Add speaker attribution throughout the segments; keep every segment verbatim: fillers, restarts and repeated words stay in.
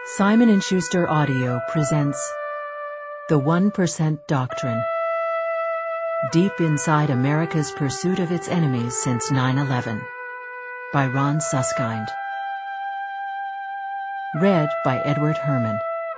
Speaker 1: Simon and Schuster Audio presents The one percent Doctrine. Deep inside America's pursuit of its enemies since nine eleven. By Ron Suskind. Read by Edward Herman.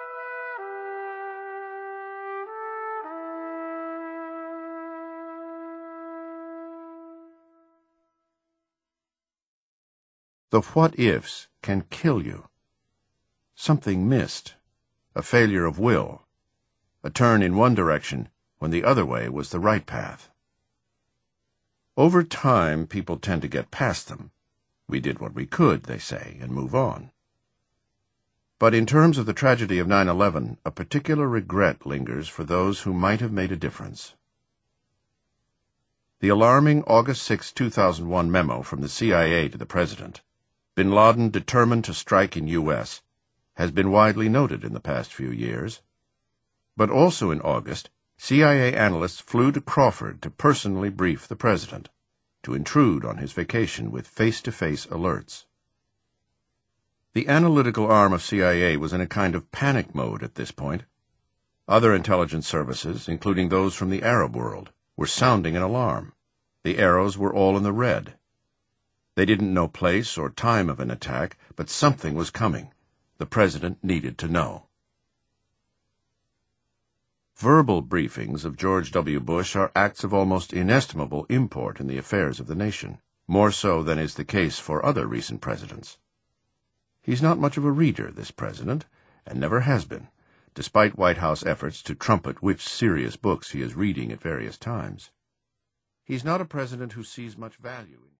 Speaker 2: The what-ifs can kill you. Something missed, a failure of will, a turn in one direction when the other way was the right path. Over time, people tend to get past them. We did what we could, they say, and move on. But in terms of the tragedy of nine eleven, a particular regret lingers for those who might have made a difference. The alarming August sixth, two thousand one memo from the C I A to the President, Bin Laden determined to strike in U S, has been widely noted in the past few years. But also in August, C I A analysts flew to Crawford to personally brief the President, to intrude on his vacation with face-to-face alerts. The analytical arm of C I A was in a kind of panic mode at this point. Other intelligence services, including those from the Arab world, were sounding an alarm. The arrows were all in the red. They didn't know place or time of an attack, but something was coming. The President needed to know. Verbal briefings of George W. Bush are acts of almost inestimable import in the affairs of the nation, more so than is the case for other recent presidents. He's not much of a reader, this president, and never has been, despite White House efforts to trumpet which serious books he is reading at various times. He's not a president who sees much value in